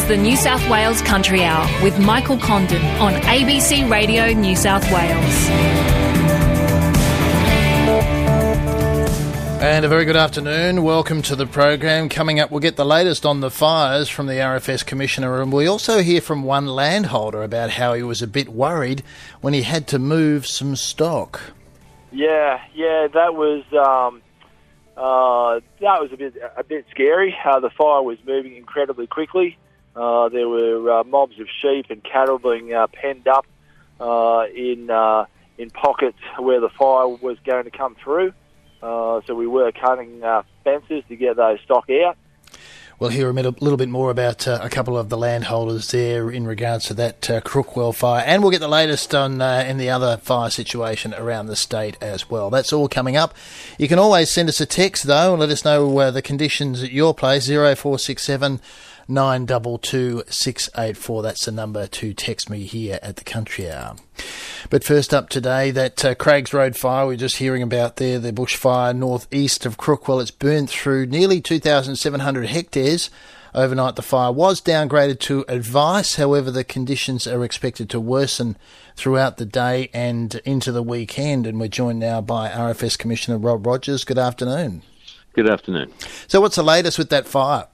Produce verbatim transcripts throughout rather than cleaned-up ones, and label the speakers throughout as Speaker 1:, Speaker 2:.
Speaker 1: the New South Wales Country Hour with Michael Condon on A B C Radio New South Wales.
Speaker 2: And a very good afternoon. Welcome to the program. Coming up, we'll get the latest on the fires from the R F S Commissioner, and we also hear from one landholder about how he was a bit worried when he had to move some stock.
Speaker 3: Yeah, yeah, that was um, uh, that was a bit a bit scary. Uh, the fire was moving incredibly quickly. Uh, there were uh, mobs of sheep and cattle being uh, penned up uh, in uh, in pockets where the fire was going to come through. Uh, so we were cutting uh, fences to get those stock out.
Speaker 2: We'll hear a little bit more about uh, a couple of the landholders there in regards to that uh, Crookwell fire, and we'll get the latest on uh, in the other fire situation around the state as well. That's all coming up. You can always send us a text though and let us know uh, the conditions at your place. zero four six seven nine two two six eight four. That's the number to text me here at the Country Hour. But first up today, that uh, Craigs Road fire we we're just hearing about there, the bushfire northeast of Crookwell. It's burned through nearly two thousand seven hundred hectares. Overnight, the fire was downgraded to advice. However, the conditions are expected to worsen throughout the day and into the weekend. And we're joined now by R F S Commissioner Rob Rogers. Good afternoon.
Speaker 4: Good afternoon.
Speaker 2: So what's the latest with that fire?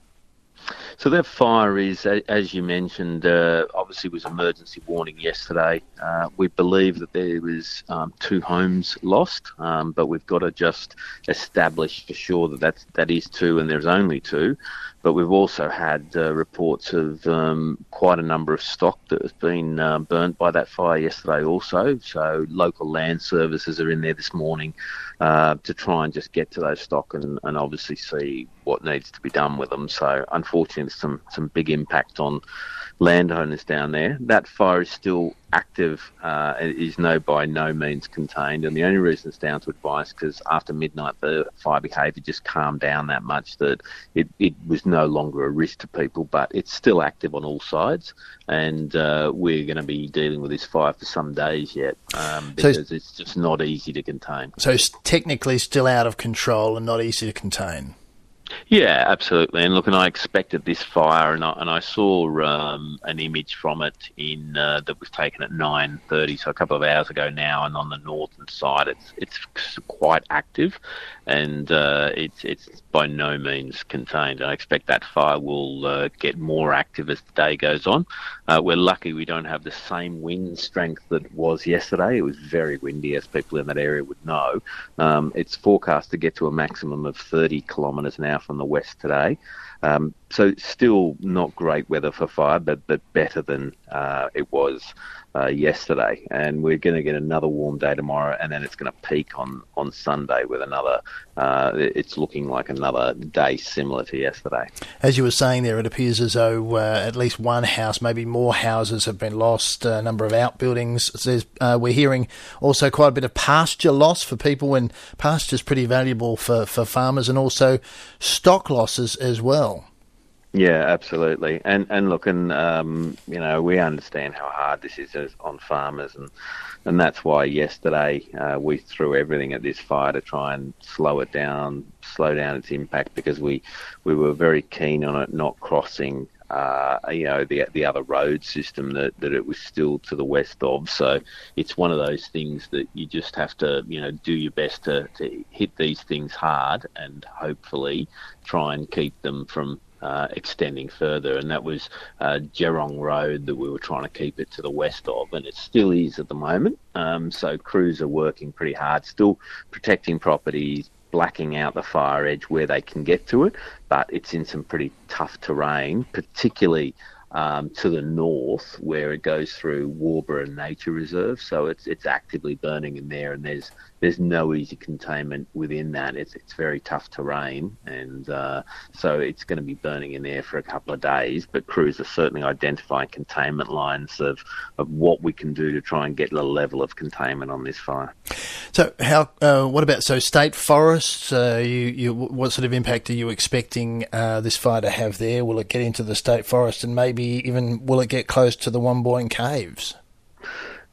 Speaker 4: So that fire is, as you mentioned, uh, obviously was emergency warning yesterday. Uh, we believe that there was um, two homes lost, um, but we've got to just establish for sure that that's, that is two and there's only two. But we've also had uh, reports of um, quite a number of stock that has been uh, burnt by that fire yesterday also. So local land services are in there this morning uh, to try and just get to those stock and, and obviously see what needs to be done with them. So unfortunately, there's some, some big impact on landowners down there. That fire is still active. Uh, it is no by no means contained, and the only reason it's down to advice because after midnight the fire behaviour just calmed down that much that it, it was no longer a risk to people, but it's still active on all sides, and uh, we're going to be dealing with this fire for some days yet um, because so, it's just not easy to contain.
Speaker 2: So it's technically still out of control and not easy to contain.
Speaker 4: Yeah, absolutely. And look, and I expected this fire, and I, and I saw um, an image from it in uh, that was taken at nine thirty, so a couple of hours ago now. And on the northern side, it's it's quite active, and uh, it's it's by no means contained. I expect that fire will uh, get more active as the day goes on. Uh, we're lucky we don't have the same wind strength that was yesterday. It was very windy, as people in that area would know. Um, it's forecast to get to a maximum of thirty kilometres an hour from the west today. Um, so still not great weather for fire, but, but better than uh, it was uh, yesterday. And we're going to get another warm day tomorrow, and then it's going to peak on, on Sunday with another, uh, it's looking like another day similar to yesterday.
Speaker 2: As you were saying there, it appears as though uh, at least one house, maybe more houses have been lost, a number of outbuildings. There's, uh, we're hearing also quite a bit of pasture loss for people, and pasture's pretty valuable for, for farmers, and also stock losses as well.
Speaker 4: Yeah, absolutely. And and look, and um, you know, we understand how hard this is as, on farmers, and and that's why yesterday uh, we threw everything at this fire to try and slow it down, slow down its impact, because we we were very keen on it not crossing uh, you know, the the other road system that, that it was still to the west of. So it's one of those things that you just have to, you know, do your best to, to hit these things hard and hopefully try and keep them from Uh, extending further. And that was uh, Gerong Road that we were trying to keep it to the west of, and it still is at the moment. Um, so crews are working pretty hard, still protecting properties, blacking out the fire edge where they can get to it, but it's in some pretty tough terrain, particularly um, to the north where it goes through Warburah Nature Reserve. So it's it's actively burning in there, and there's there's no easy containment within that. It's it's very tough terrain, and uh, so it's going to be burning in there for a couple of days. But crews are certainly identifying containment lines of, of what we can do to try and get a level of containment on this fire.
Speaker 2: So how? Uh, what about so state forests? Uh, you, you, what sort of impact are you expecting uh, this fire to have there? Will it get into the state forest, and maybe even will it get close to the Womboyne Caves?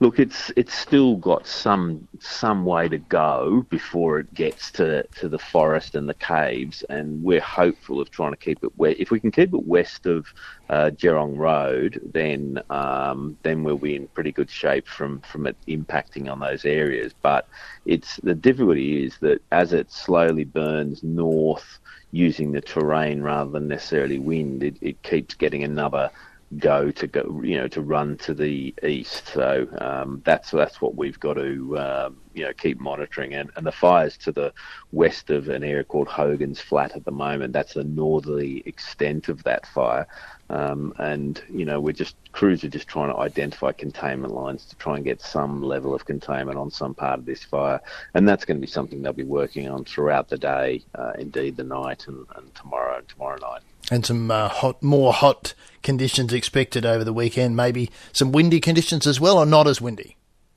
Speaker 4: Look, it's it's still got some some way to go before it gets to, to the forest and the caves, and we're hopeful of trying to keep it west. If we can keep it west of uh, Gerong Road, then um, then we'll be in pretty good shape from, from it impacting on those areas. But it's the difficulty is that as it slowly burns north using the terrain rather than necessarily wind, it, it keeps getting another go to go, you know, to run to the east. So um, that's that's what we've got to, um, you know, keep monitoring. And, and the fires to the west of an area called Hogan's Flat at the moment, that's the northerly extent of that fire. Um, and, you know, we're just, crews are just trying to identify containment lines to try and get some level of containment on some part of this fire. And that's going to be something they'll be working on throughout the day, uh, indeed the night and, and tomorrow and tomorrow night.
Speaker 2: And some uh, hot, more hot conditions expected over the weekend, maybe some windy conditions as well, or not as windy?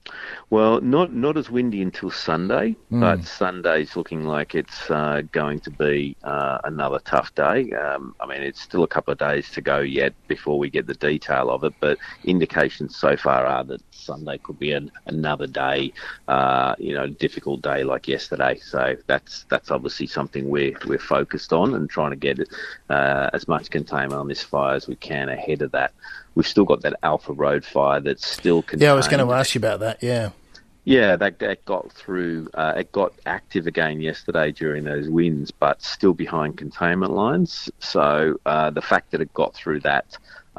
Speaker 4: Well, not not as windy until Sunday,
Speaker 2: mm.
Speaker 4: but Sunday's looking like it's uh, going to be uh, another tough day. Um, I mean, it's still a couple of days to go yet before we get the detail of it, but indications so far are that Sunday could be an, another day, uh, you know, difficult day like yesterday. So that's that's obviously something we're we're focused on and trying to get uh, as much containment on this fire as we can ahead of that. We've still got that Alpha Road fire that's still contained.
Speaker 2: Yeah, I was going to ask you about that, yeah.
Speaker 4: Yeah, that, that got through, uh, it got active again yesterday during those winds, but still behind containment lines. So uh, the fact that it got through that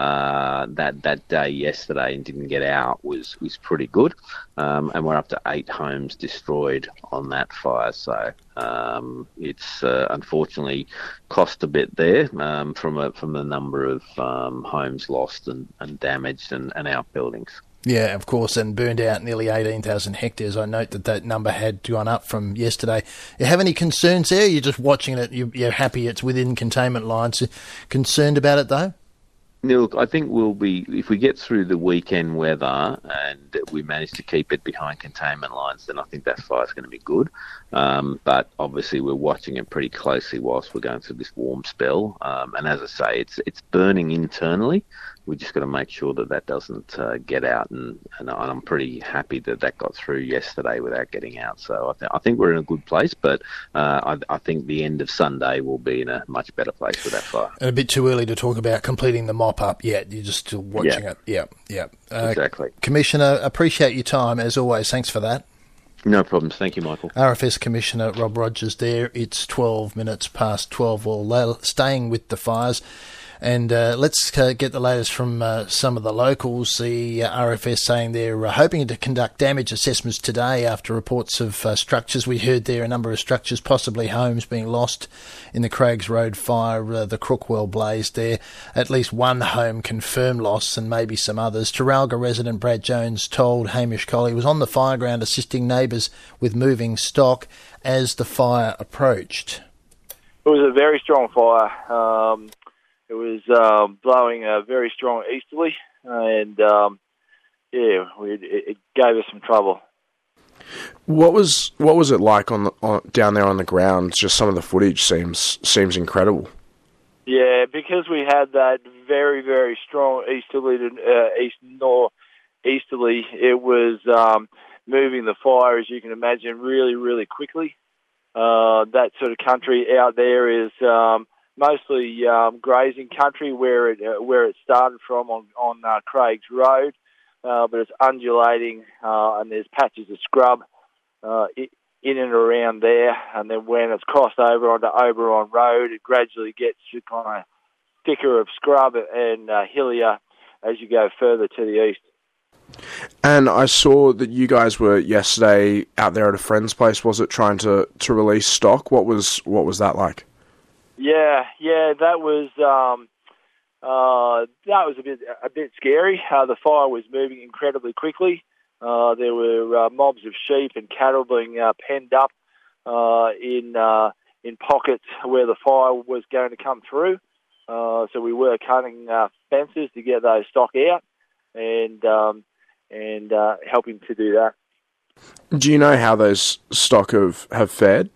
Speaker 4: uh, that that day yesterday and didn't get out was, was pretty good. Um, and we're up to eight homes destroyed on that fire. So um, it's uh, unfortunately cost a bit there um, from a, from the number of um, homes lost and, and damaged and, and outbuildings.
Speaker 2: Yeah, of course, and burned out nearly eighteen thousand hectares. I note that that number had gone up from yesterday. You have any concerns there? You're just watching it, you're happy it's within containment lines. Concerned about it, though?
Speaker 4: Look, I think we'll be, if we get through the weekend weather and we manage to keep it behind containment lines, then I think that fire's going to be good. Um, but obviously we're watching it pretty closely whilst we're going through this warm spell. Um, and as I say, it's it's burning internally. We just got to make sure that that doesn't uh, get out, and, and I'm pretty happy that that got through yesterday without getting out. So I, th- I think we're in a good place, but uh, I, I think the end of Sunday will be in a much better place with that fire.
Speaker 2: And a bit too early to talk about completing the mop-up yet. You're just still watching
Speaker 4: yeah.
Speaker 2: it. Yeah, yeah. Uh,
Speaker 4: exactly.
Speaker 2: Commissioner, appreciate your time, as always. Thanks for that.
Speaker 4: No problems. Thank you, Michael.
Speaker 2: R F S Commissioner Rob Rogers there. It's twelve minutes past twelve, or staying with the fires. And uh, let's uh, get the latest from uh, some of the locals. The uh, R F S saying they're uh, hoping to conduct damage assessments today after reports of uh, structures. We heard there a number of structures, possibly homes, being lost in the Craigs Road fire, uh, the Crookwell blaze there. At least one home confirmed loss and maybe some others. Terralga resident Brad Jones told Hamish Colley he was on the fireground assisting neighbours with moving stock as the fire approached.
Speaker 3: It was a very strong fire. Um It was um, blowing a very strong easterly, and um, yeah, we, it, it gave us some trouble.
Speaker 5: What was what was it like on, the, on down there on the ground? Just some of the footage seems seems incredible.
Speaker 3: Yeah, because we had that very very strong easterly to uh, east nor easterly, it was um, moving the fire, as you can imagine, really really quickly. Uh, that sort of country out there is. Um, Mostly um, grazing country where it uh, where it started from on on uh, Craigs Road, uh, but it's undulating uh, and there's patches of scrub uh, in and around there. And then when it's crossed over onto Oberon Road, it gradually gets to kind of thicker of scrub and uh, hillier as you go further to the east.
Speaker 5: And I saw that you guys were yesterday out there at a friend's place. Was it trying to, to release stock? What was what was that like?
Speaker 3: Yeah, yeah, that was um, uh, that was a bit a bit scary. Uh, the fire was moving incredibly quickly. Uh, there were uh, mobs of sheep and cattle being uh, penned up uh, in uh, in pockets where the fire was going to come through. Uh, so we were cutting uh, fences to get those stock out and um, and uh, helping to do that.
Speaker 5: Do you know how those stock have, have fared?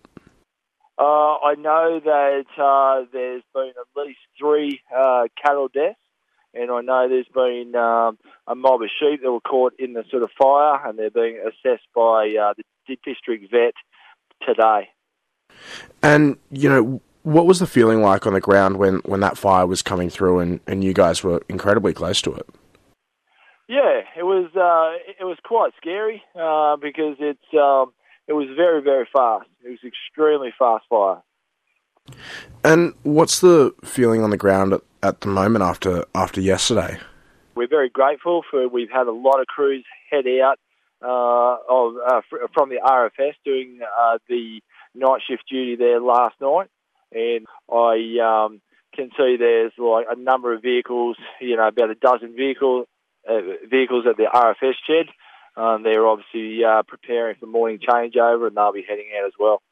Speaker 3: Uh, I know that uh, there's been at least three uh, cattle deaths and I know there's been um, a mob of sheep that were caught in the sort of fire, and they're being assessed by uh, the district vet today.
Speaker 5: And, you know, what was the feeling like on the ground when, when that fire was coming through and, and you guys were incredibly close to it?
Speaker 3: Yeah, it was uh, it was quite scary uh, because it's um, it was very, very fast. It was extremely fast fire.
Speaker 5: And what's the feeling on the ground at, at the moment after after yesterday?
Speaker 3: We're very grateful for. We've had a lot of crews head out uh, of uh, from the R F S doing uh, the night shift duty there last night, and I um, can see there's like a number of vehicles, you know, about a dozen vehicles uh, vehicles at the R F S shed. Um, they're obviously uh, preparing for morning changeover, and they'll be heading out as well.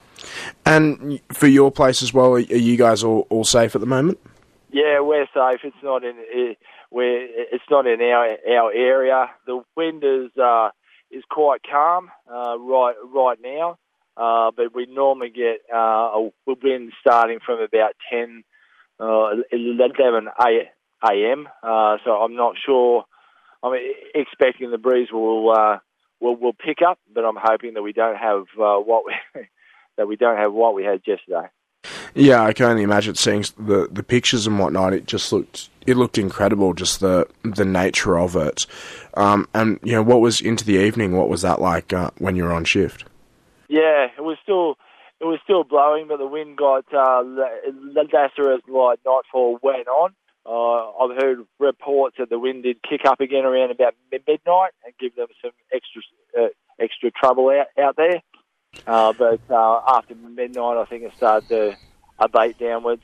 Speaker 5: And for your place as well, are you guys all, all safe at the moment?
Speaker 3: Yeah, we're safe. It's not in we're it's not in our our area. The wind is uh, is quite calm uh, right right now, uh, but we normally get uh, a wind starting from about ten, uh, eleven a.m. Uh, so I'm not sure. I'm expecting the breeze will uh, will will pick up, but I'm hoping that we don't have uh, what we. that we don't have what we had yesterday.
Speaker 5: Yeah, I can only imagine seeing the, the pictures and whatnot. It just looked it looked incredible, just the the nature of it. Um, and you know, what was into the evening? What was that like uh, when you were on shift?
Speaker 3: Yeah, it was still it was still blowing, but the wind got uh, lesser as like nightfall went on. Uh, I've heard reports that the wind did kick up again around about midnight and give them some extra uh, extra trouble out out there. Uh, but uh, after midnight, I think it started to abate downwards.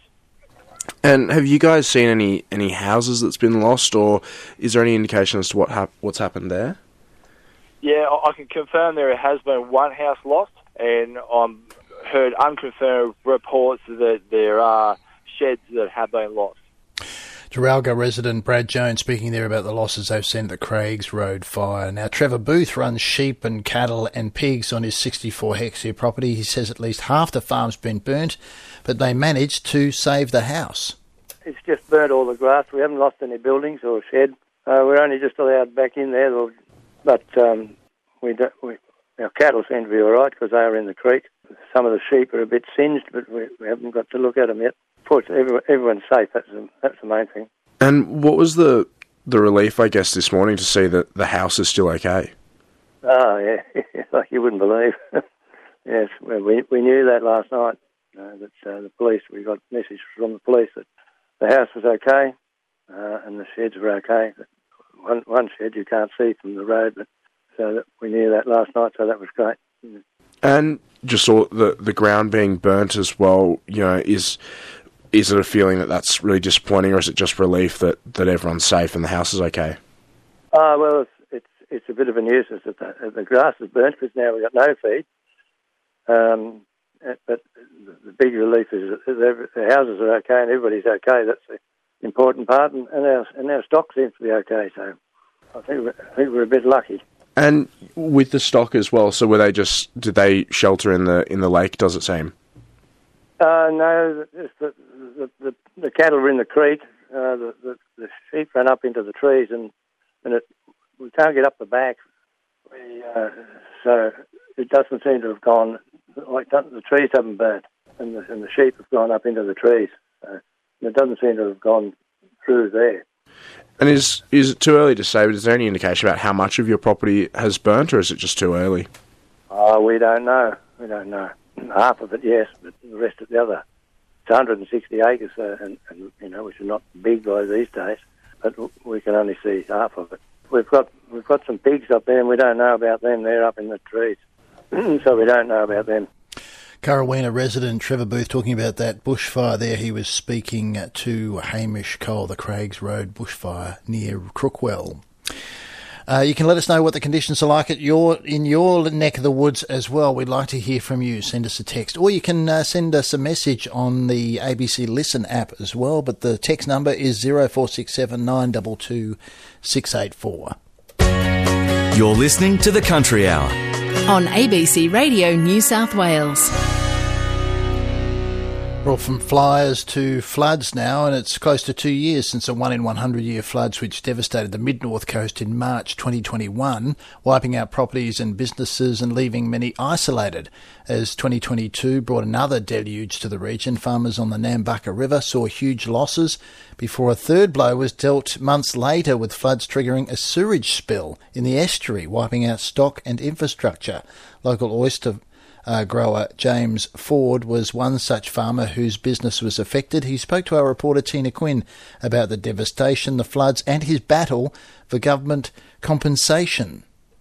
Speaker 5: And have you guys seen any, any houses that's been lost, or is there any indication as to what hap- what's happened there?
Speaker 3: Yeah, I can confirm there has been one house lost, and I've heard unconfirmed reports that there are sheds that have been lost.
Speaker 2: Terralga resident Brad Jones speaking there about the losses they've seen at the Craigs Road fire. Now, Trevor Booth runs sheep and cattle and pigs on his sixty-four hectare property. He says at least half the farm's been burnt, but they managed to save the house.
Speaker 6: It's just burnt all the grass. We haven't lost any buildings or shed. Uh, we're only just allowed back in there, but um, we, don't, we our cattle seem to be all right because they are in the creek. Some of the sheep are a bit singed, but we, we haven't got to look at them yet. Fortunately, everyone, everyone's safe. That's the, that's the main thing.
Speaker 5: And what was the the relief, I guess, this morning to see that the house is still okay?
Speaker 6: Oh, yeah, like you wouldn't believe. Yes, we we knew that last night. Uh, that uh, the police, we got a message from the police that the house was okay uh, and the sheds were okay. One one shed you can't see from the road, but so that we knew that last night. So that was great. Yeah.
Speaker 5: And just all the the ground being burnt as well. You know, is. Is it a feeling that that's really disappointing, or is it just relief that, that everyone's safe and the house is okay?
Speaker 6: Uh, well, it's, it's it's a bit of a nuisance that the, the grass is burnt because now we've got no feed. Um, but the big relief is that the houses are okay and everybody's okay. That's the important part, and, and our and our stock seems to be okay. So I think we're, I think we're a bit lucky.
Speaker 5: And with the stock as well, so were they just did they shelter in the in the lake? Does it seem?
Speaker 6: Uh, no, the, the, the, the cattle were in the creek. Uh, the, the, the sheep ran up into the trees, and, and it, we can't get up the back. We, uh, so it doesn't seem to have gone, like the trees haven't burnt, and the, and the sheep have gone up into the trees. So it doesn't seem to have gone through there.
Speaker 5: And is is it too early to say, but is there any indication about how much of your property has burnt, or is it just too early?
Speaker 6: Oh, we don't know. We don't know. Half of it, yes, but the rest of the other. It's one hundred sixty acres, uh, and, and you know, which are not big by these days, but we can only see half of it. We've got we've got some pigs up there, and we don't know about them. They're up in the trees, so we don't know about them.
Speaker 2: Currawena resident Trevor Booth talking about that bushfire there. He was speaking to Hamish Cole, the Craigs Road bushfire near Crookwell. Uh, you can let us know what the conditions are like at your in your neck of the woods as well. We'd like to hear from you. Send us a text, or you can uh, send us a message on the A B C Listen app as well. But the text number is zero four six seven nine two two six eight four.
Speaker 7: You're listening to the Country Hour on
Speaker 1: A B C Radio New South Wales.
Speaker 2: Well, from flyers to floods now, and it's close to two years since a one in one hundred year floods which devastated the mid-north coast in March twenty twenty-one, wiping out properties and businesses and leaving many isolated. As twenty twenty-two brought another deluge to the region, farmers on the Nambucca River saw huge losses before a third blow was dealt months later, with floods triggering a sewage spill in the estuary, wiping out stock and infrastructure. Local oyster Uh, grower James Ford was one such farmer whose business was affected. He spoke to our reporter Tina Quinn about the devastation, the floods and his battle for government compensation.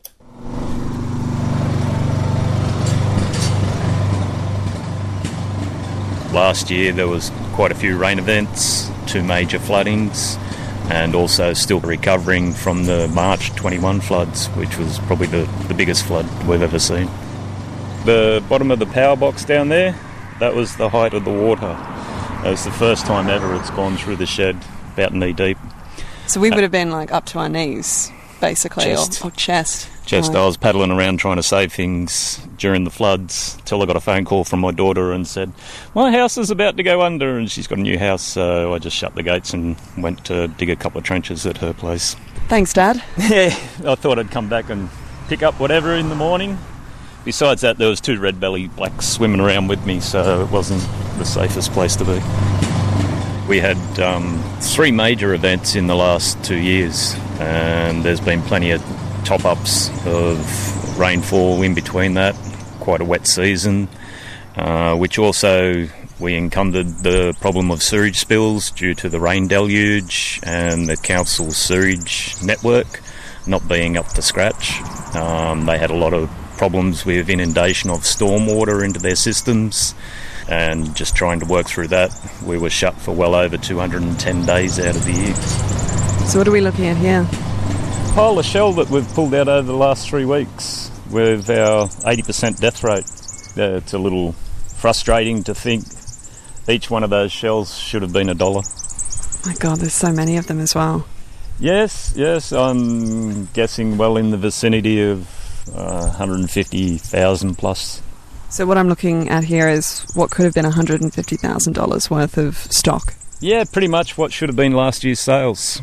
Speaker 8: Last year there was quite a few rain events, two major floodings, and also still recovering from the March twenty-one floods, which was probably the, the biggest flood we've ever seen. The bottom of the power box down there, that was the height of the water. It was the first time ever it's gone through the shed, about knee deep.
Speaker 9: So we would have been like up to our knees, basically,
Speaker 8: Chest.
Speaker 9: Or, or chest.
Speaker 8: Just
Speaker 9: Right.
Speaker 8: I was paddling around trying to save things during the floods till I got a phone call from my daughter and said, my house is about to go under, and she's got a new house, so I just shut the gates and went to dig a couple of trenches at her place.
Speaker 9: Thanks, Dad.
Speaker 8: Yeah, I thought I'd come back and pick up whatever in the morning. Besides that, there was two red-belly blacks swimming around with me, so it wasn't the safest place to be. We had um, three major events in the last two years, and there's been plenty of top-ups of rainfall in between that, quite a wet season, uh, which also we encountered the problem of sewage spills due to the rain deluge and the council's sewage network not being up to scratch. Um, they had a lot of problems with inundation of stormwater into their systems, and just trying to work through that. We were shut for well over two hundred ten days out of the year.
Speaker 9: So what are we looking at here?
Speaker 8: Pile of shell that we've pulled out over the last three weeks with our eighty percent death rate. Uh, it's a little frustrating to think each one of those shells should have been a dollar.
Speaker 9: My God, there's so many of them as well.
Speaker 8: Yes, yes, I'm guessing well in the vicinity of uh, one hundred fifty thousand plus.
Speaker 9: So what I'm looking at here is what could have been one hundred fifty thousand dollars worth of stock.
Speaker 8: Yeah, pretty much what should have been last year's sales.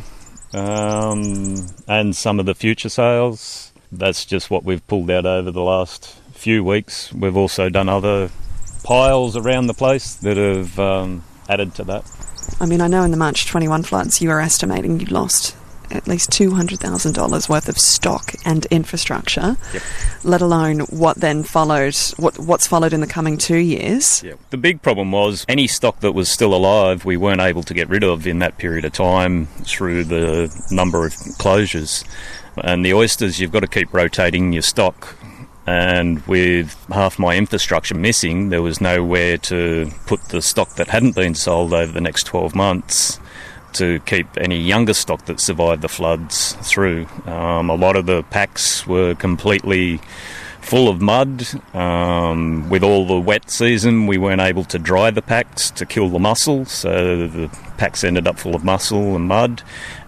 Speaker 8: Um, and some of the future sales. That's just what we've pulled out over the last few weeks. We've also done other piles around the place that have um, added to that.
Speaker 9: I mean, I know in the March twenty-one floods you were estimating you lost at least two hundred thousand dollars worth of stock and infrastructure,
Speaker 8: yep.
Speaker 9: let alone what then followed, what, what's followed in the coming two years.
Speaker 8: Yep. The big problem was any stock that was still alive we weren't able to get rid of in that period of time through the number of closures. And the oysters, you've got to keep rotating your stock. And with half my infrastructure missing, there was nowhere to put the stock that hadn't been sold over the next twelve months to keep any younger stock that survived the floods through. Um, a lot of the packs were completely full of mud. Um, with all the wet season, we weren't able to dry the packs to kill the mussel, so the packs ended up full of mussel and mud.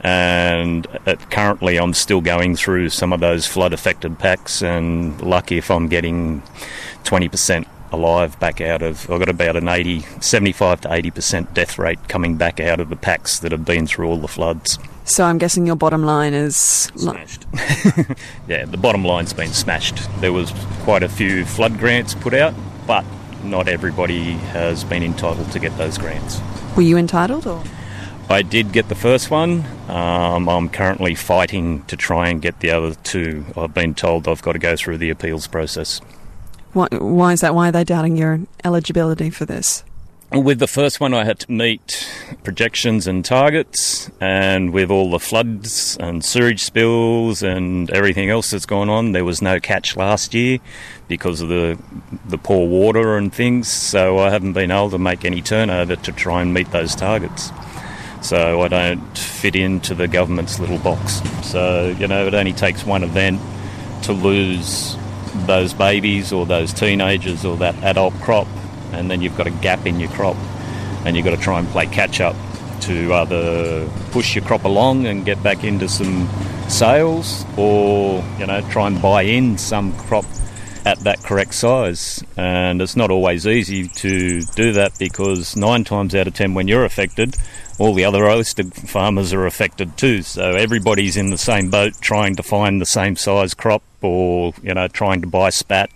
Speaker 8: And at, currently I'm still going through some of those flood-affected packs, and lucky if I'm getting twenty percent alive back out of. I've got about an eighty, seventy-five to eighty percent death rate coming back out of the packs that have been through all the floods.
Speaker 9: So I'm guessing your bottom line is
Speaker 8: smashed. Yeah, the bottom line's been smashed. There was quite a few flood grants put out, but not everybody has been entitled to get those grants.
Speaker 9: Were you entitled, or?
Speaker 8: I did get the first one. Um, I'm currently fighting to try and get the other two. I've been told I've got to go through the appeals process.
Speaker 9: Why, why is that? Why are they doubting your eligibility for this?
Speaker 8: With the first one, I had to meet projections and targets, and with all the floods and sewage spills and everything else that's gone on, there was no catch last year because of the the poor water and things, so I haven't been able to make any turnover to try and meet those targets. So I don't fit into the government's little box. So, you know, it only takes one event to lose those babies or those teenagers or that adult crop, and then you've got a gap in your crop, and you've got to try and play catch up to either push your crop along and get back into some sales, or, you know, try and buy in some crop at that correct size. And it's not always easy to do that, because nine times out of ten when you're affected, all the other oyster farmers are affected too. So everybody's in the same boat trying to find the same size crop, or, you know, trying to buy spat,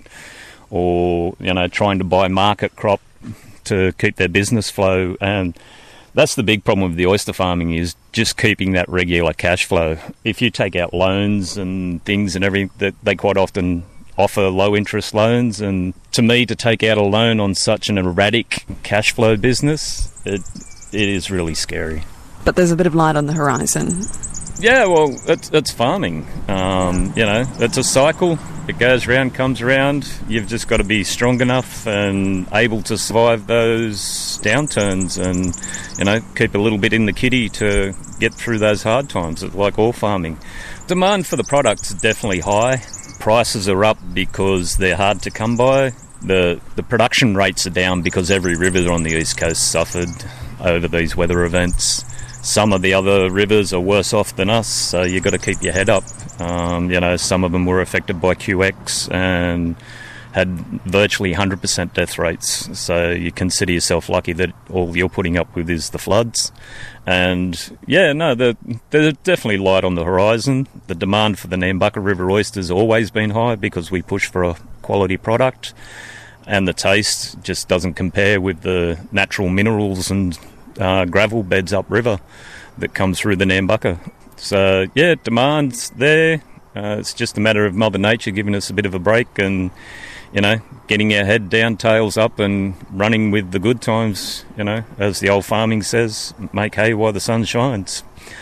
Speaker 8: or, you know, trying to buy market crop to keep their business flow. And that's the big problem with the oyster farming, is just keeping that regular cash flow. If you take out loans and things and everything, that they quite often offer low interest loans, and to me, to take out a loan on such an erratic cash flow business, it it is really scary.
Speaker 9: But there's a bit of light on the horizon.
Speaker 8: Yeah, well, it's, it's farming. Um, you know, it's a cycle. It goes round, comes around. You've just got to be strong enough and able to survive those downturns, and, you know, keep a little bit in the kitty to get through those hard times, like all farming. Demand for the product's definitely high. Prices are up because they're hard to come by. The the production rates are down because every river on the East Coast suffered over these weather events. Some of the other rivers are worse off than us, so you've got to keep your head up. Um, you know, some of them were affected by Q X and had virtually one hundred percent death rates. So you consider yourself lucky that all you're putting up with is the floods. And, yeah, no, there's definitely light on the horizon. The demand for the Nambucca River oysters has always been high because we push for a quality product, and the taste just doesn't compare with the natural minerals and uh, gravel beds upriver that come through the Nambucca. So, yeah, demand's there. Uh, it's just a matter of Mother Nature giving us a bit of a break and, you know, getting our head down, tails up, and running with the good times, you know, as the old farming says, make hay while the sun shines.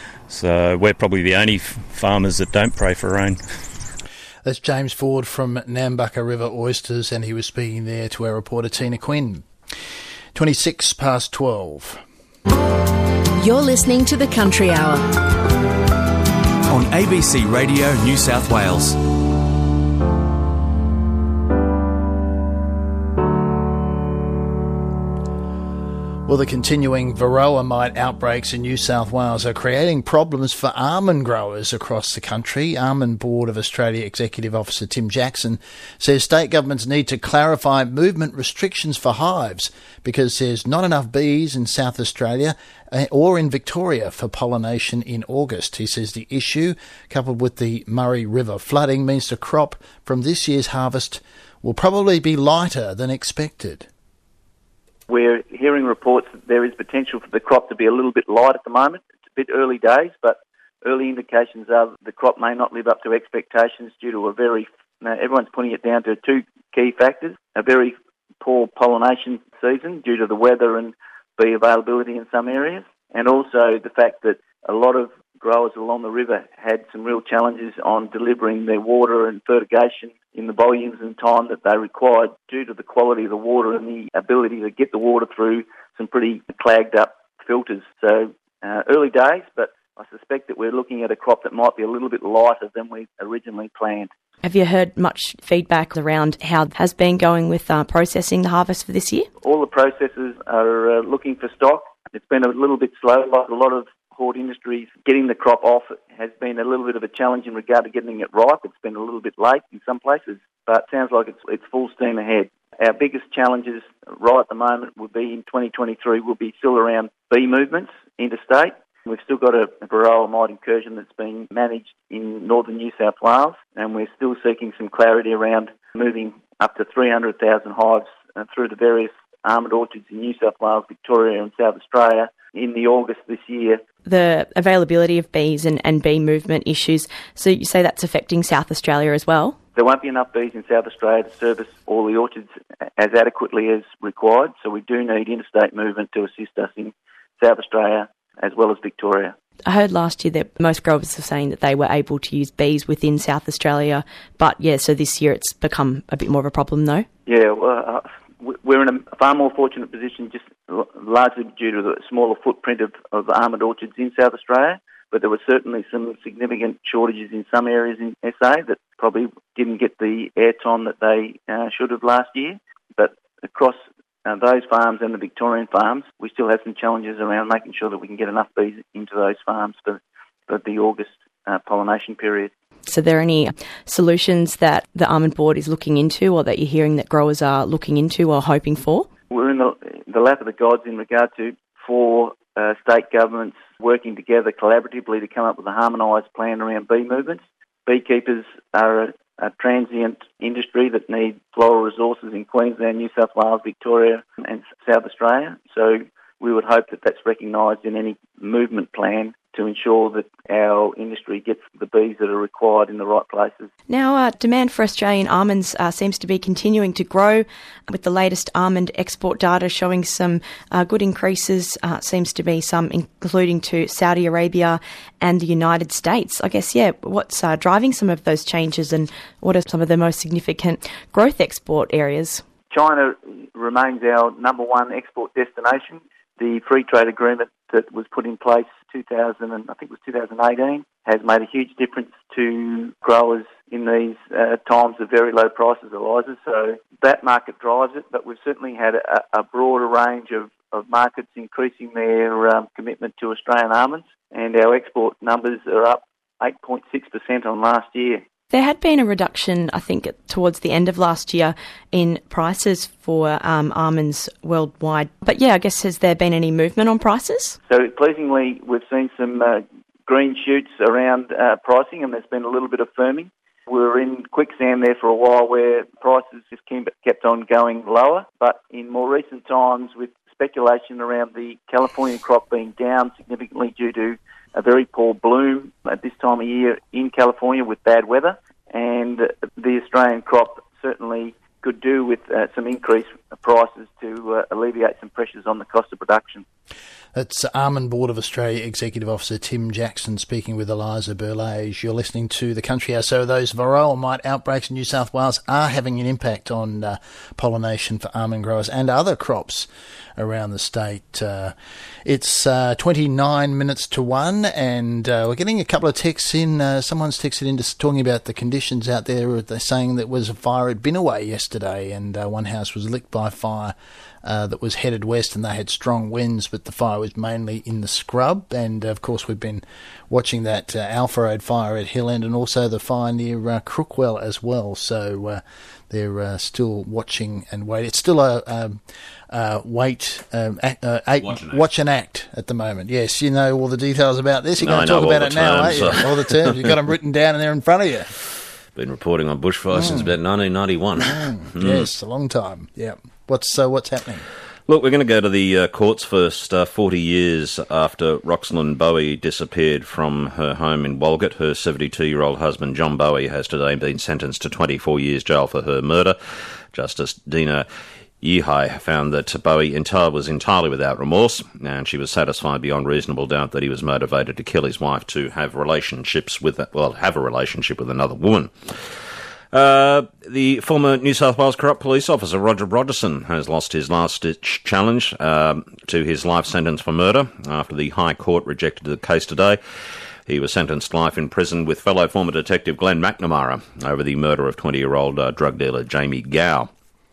Speaker 8: So we're probably the only f- farmers that don't pray for rain.
Speaker 2: That's James Ford from Nambucca River Oysters, and he was speaking there to our reporter Tina Quinn. twenty-six past twelve.
Speaker 1: You're listening to the Country Hour
Speaker 7: on A B C Radio New South Wales.
Speaker 2: Well, the continuing Varroa mite outbreaks in New South Wales are creating problems for almond growers across the country. Almond Board of Australia Executive Officer Tim Jackson says state governments need to clarify movement restrictions for hives because there's not enough bees in South Australia or in Victoria for pollination in August. He says the issue, coupled with the Murray River flooding, means the crop from this year's harvest will probably be lighter than expected.
Speaker 10: We're hearing reports that there is potential for the crop to be a little bit light at the moment. It's a bit early days, but early indications are that the crop may not live up to expectations due to a very, you know, everyone's putting it down to two key factors: a very poor pollination season due to the weather and bee availability in some areas, and also the fact that a lot of growers along the river had some real challenges on delivering their water and fertigation in the volumes and time that they required due to the quality of the water and the ability to get the water through some pretty clagged up filters. So uh, early days, but I suspect that we're looking at a crop that might be a little bit lighter than we originally planned.
Speaker 11: Have you heard much feedback around how it has been going with uh, processing the harvest for this year?
Speaker 10: All the processors are uh, looking for stock. It's been a little bit slow, like a lot of hort industries. Getting the crop off has been a little bit of a challenge in regard to getting it ripe. It's been a little bit late in some places, but it sounds like it's, it's full steam ahead. Our biggest challenges right at the moment will be in twenty twenty-three will be still around bee movements interstate. We've still got a, a varroa mite incursion that's being managed in northern New South Wales, and we're still seeking some clarity around moving up to three hundred thousand hives uh, through the various almond orchards in New South Wales, Victoria and South Australia in the August this year.
Speaker 11: The availability of bees and, and bee movement issues, so you say that's affecting South Australia as well?
Speaker 10: There won't be enough bees in South Australia to service all the orchards as adequately as required, so we do need interstate movement to assist us in South Australia as well as Victoria.
Speaker 11: I heard last year that most growers were saying that they were able to use bees within South Australia, but yeah, so this year it's become a bit more of a problem though?
Speaker 10: Yeah, well, uh, we're in a far more fortunate position just largely due to the smaller footprint of, of almond orchards in South Australia, but there were certainly some significant shortages in some areas in S A that probably didn't get the airtime that they uh, should have last year. But across uh, those farms and the Victorian farms, we still have some challenges around making sure that we can get enough bees into those farms for, for the August uh, pollination period.
Speaker 11: So are there any solutions that the Almond Board is looking into or that you're hearing that growers are looking into or hoping for?
Speaker 10: We're in the, the lap of the gods in regard to four uh, state governments working together collaboratively to come up with a harmonised plan around bee movements. Beekeepers are a, a transient industry that need floral resources in Queensland, New South Wales, Victoria and South Australia. So we would hope that that's recognised in any movement plan to ensure that our industry gets the bees that are required in the right places.
Speaker 11: Now, uh, demand for Australian almonds uh, seems to be continuing to grow, with the latest almond export data showing some uh, good increases. Uh, seems to be some including to Saudi Arabia and the United States. I guess, yeah, what's uh, driving some of those changes and what are some of the most significant growth export areas?
Speaker 10: China remains our number one export destination. The free trade agreement that was put in place two thousand and I think it was two thousand eighteen has made a huge difference to growers in these uh, times of very low prices, Eliza. So that market drives it, but we've certainly had a, a broader range of, of markets increasing their um, commitment to Australian almonds, and our export numbers are up eight point six percent on last year.
Speaker 11: There had been a reduction, I think, towards the end of last year in prices for um, almonds worldwide. But yeah, I guess, has there been any movement on prices?
Speaker 10: So pleasingly, we've seen some uh, green shoots around uh, pricing, and there's been a little bit of firming. We were in quicksand there for a while where prices just kept on going lower. But in more recent times, with speculation around the California crop being down significantly due to a very poor bloom at this time of year in California with bad weather, and the Australian crop certainly could do with uh, some increased prices to uh, alleviate some pressures on the cost of production.
Speaker 2: That's Almond Board of Australia Executive Officer Tim Jackson speaking with Eliza Berlage. You're listening to The Country Hour. So those varroa mite outbreaks in New South Wales are having an impact on uh, pollination for almond growers and other crops around the state. Uh, it's uh, twenty-nine minutes to one, and uh, we're getting a couple of texts in. Uh, someone's texted in just talking about the conditions out there. They're saying there was a fire at Binnaway yesterday, and uh, one house was licked by fire uh, that was headed west, and they had strong winds, but the fire was mainly in the scrub. And of course, we've been watching that uh, Alpha Road fire at Hill End, and also the fire near uh, Crookwell as well. So uh, they're uh, still watching and waiting. It's still a um, uh, wait, um, act, uh, act, watch, and watch and act at the moment. Yes, you know all the details about this. You're
Speaker 12: no,
Speaker 2: going to talk about it now, aren't you?
Speaker 12: So.
Speaker 2: All the terms. You've got them written down and they're in front of you.
Speaker 12: Been reporting on bushfires mm. since about nineteen ninety-one.
Speaker 2: Mm. Mm. Yes, a long time. Yeah. What's so? Uh, what's happening?
Speaker 12: Look, we're going to go to the uh, courts first. Uh, forty years after Roxlyn Bowie disappeared from her home in Walgett, her seventy-two-year-old husband, John Bowie, has today been sentenced to twenty-four years jail for her murder. Justice Dina Yihai found that Bowie entire, was entirely without remorse, and she was satisfied beyond reasonable doubt that he was motivated to kill his wife to have relationships with, well, have a relationship with another woman. Uh, the former New South Wales corrupt police officer Roger Broderson has lost his last-ditch challenge um, to his life sentence for murder after the High Court rejected the case today. He was sentenced to life in prison with fellow former detective Glenn McNamara over the murder of twenty-year-old uh, drug dealer Jamie Gow.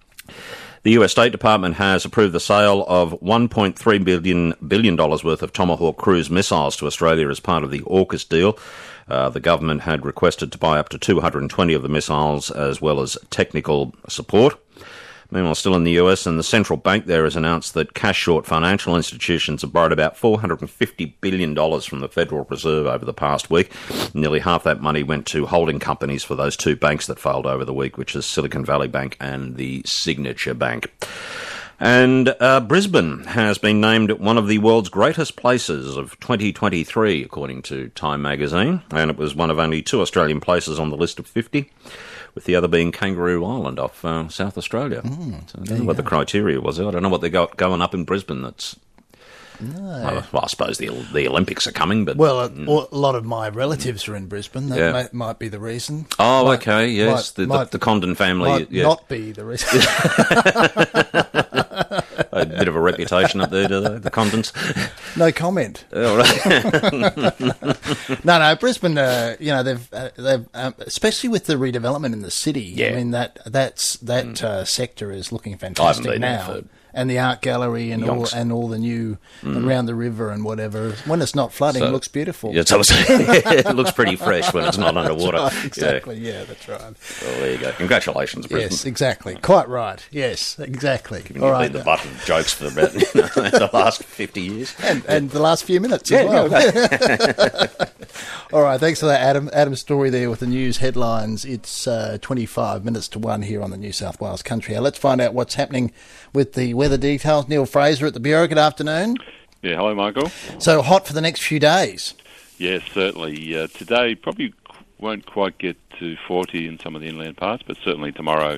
Speaker 12: The U S State Department has approved the sale of one point three billion dollars worth of Tomahawk cruise missiles to Australia as part of the AUKUS deal. Uh, the government had requested to buy up to two hundred twenty of the missiles as well as technical support. Meanwhile, still in the U S, and the central bank there has announced that cash-short financial institutions have borrowed about four hundred fifty billion dollars from the Federal Reserve over the past week. Nearly half that money went to holding companies for those two banks that failed over the week, which is Silicon Valley Bank and the Signature Bank. And uh, Brisbane has been named one of the world's greatest places of twenty twenty-three, according to Time magazine, and it was one of only two Australian places on the list of fifty, with the other being Kangaroo Island off uh, South Australia. Mm, so I don't know what go. the criteria was. I don't know what they got going up in Brisbane that's... No. Well, well, I suppose the the Olympics are coming, but...
Speaker 2: Well, a, mm. a lot of my relatives are in Brisbane. That yeah. may, might be the reason.
Speaker 12: Oh,
Speaker 2: might,
Speaker 12: okay, yes.
Speaker 2: Might,
Speaker 12: the,
Speaker 2: might,
Speaker 12: the, the Condon family...
Speaker 2: Might
Speaker 12: yeah.
Speaker 2: not be the reason.
Speaker 12: A bit of a reputation up there, do they, the Condons?
Speaker 2: No comment.
Speaker 12: Oh, right.
Speaker 2: no, no, Brisbane, uh, you know, they've, uh, they've um, especially with the redevelopment in the city,
Speaker 12: yeah.
Speaker 2: I mean, that that's that mm. uh, sector is looking fantastic now. and the art gallery and all
Speaker 12: Yonks.
Speaker 2: and all the new
Speaker 12: Mm.
Speaker 2: around the river and whatever. When it's not flooding,
Speaker 12: So-
Speaker 2: it looks beautiful.
Speaker 12: Yeah, so it's- it looks pretty fresh when it's not underwater.
Speaker 2: That's right, exactly. Yeah. yeah, that's right.
Speaker 12: Well, there you go. Congratulations, Brisbane.
Speaker 2: Yes, exactly. Quite right. Yes, exactly.
Speaker 12: Giving
Speaker 2: All
Speaker 12: you
Speaker 2: right.
Speaker 12: the butt of jokes for about you know, the last fifty years.
Speaker 2: And, and the last few minutes
Speaker 12: Yeah,
Speaker 2: as well.
Speaker 12: yeah,
Speaker 2: All right, thanks for that, Adam. Adam's story there with the news headlines. It's uh, twenty-five minutes to one here on the New South Wales Country Hour. Let's find out what's happening with the weather details. Neil Fraser at the Bureau. Good afternoon.
Speaker 13: Yeah, hello, Michael.
Speaker 2: So hot for the next few days.
Speaker 13: Yes, certainly. Uh, today probably won't quite get to forty in some of the inland parts, but certainly tomorrow